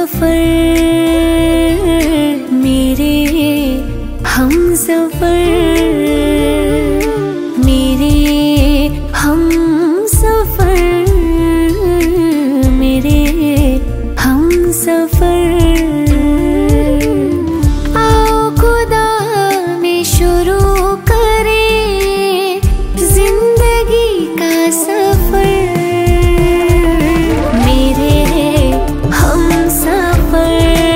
सफर मेरे हम सफर, मेरे हम सफर, मेरे हम सफर। आओ खुदा में शुरू करें जिंदगी का सफर, मेरे हम सफर,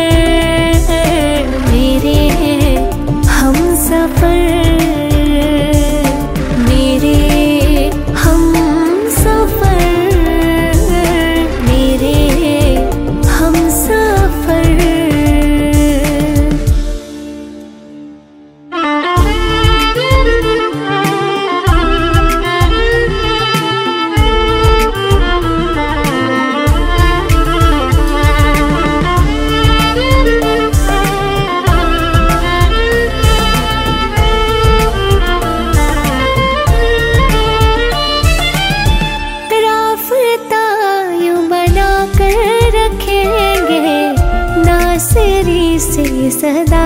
मेरे हम सफर, मेरे हम सफर, मेरे हम सफर। से सदा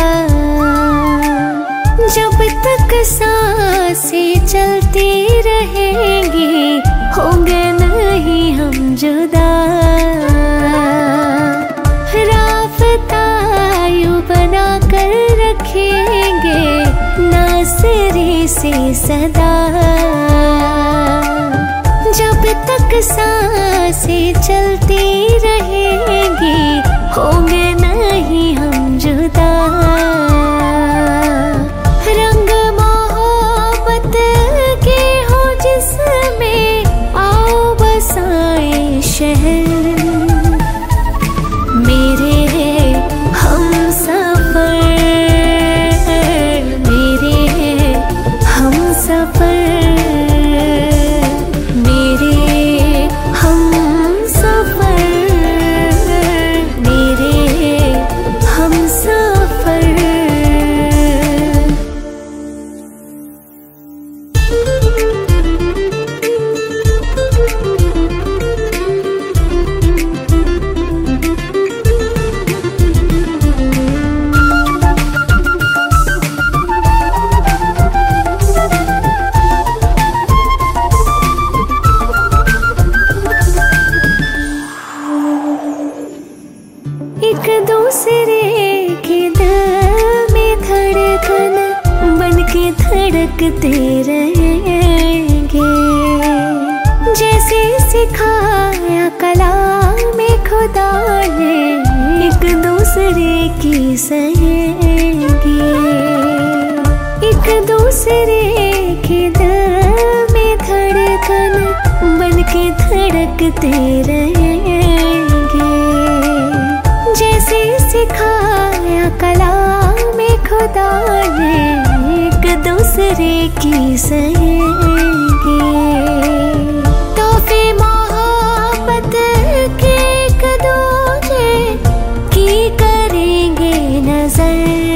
जब तक सांसें चलती रहेंगी, होंगे नहीं हम जुदा। राफ़ता यूं बना कर रखेंगे नासरी से सदा, जब तक सांसें चलती रहेंगी, होंगे नहीं हम जुदा। रंग मोहब्बत के हो जिसमें आओ बसाए शहर, मेरे हम सफर, मेरे हम सफर, मेरे हम सफर, मेरे हम सफर। एक दूसरे के दिल में धड़कन बन के धड़कते रहेंगे, जैसे सिखाया कलाम में खुदा ने एक दूसरे की सहेंगे। एक दूसरे के दिल में धड़कन बन के धड़कते रहेंगे, जैसे सिखाया कलाम में खुदा ने एक दूसरे की सहेंगे। तोहफे मोहब्बत के एक दूजे की करेंगे नजर,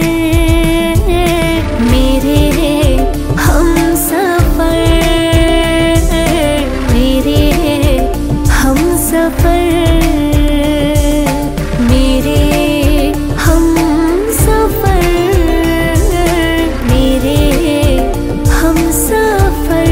मेरे हम सफर, मेरे हम सफर, मेरे हम सफर, मेरे हम सफर।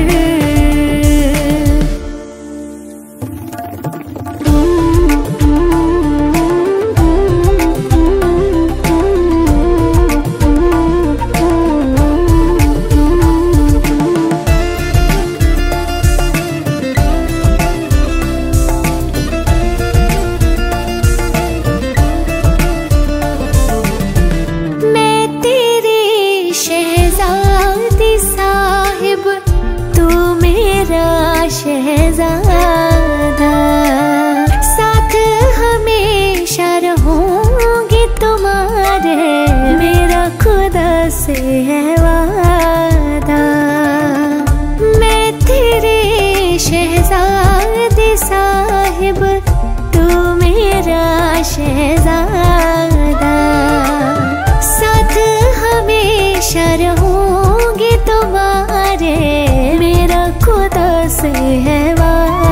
शहजादा साथ हमेशा रहूंगी तुम्हारे, मेरा खुदा से है वादा। मैं तेरे शहजादे साहिब, तू मेरा शहजादा, साथ हमेशा रहूंगी तुम्हारे, मेरा खुदा से है वादा।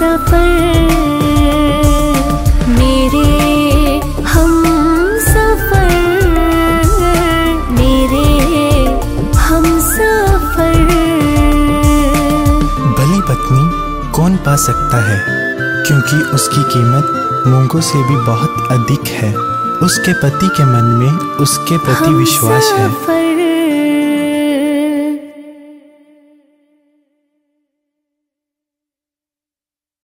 सफर, मेरे हम सफर, मेरे हम सफर। भली पत्नी कौन पा सकता है, क्योंकि उसकी कीमत मूंगों से भी बहुत अधिक है। उसके पति के मन में उसके प्रति विश्वास है।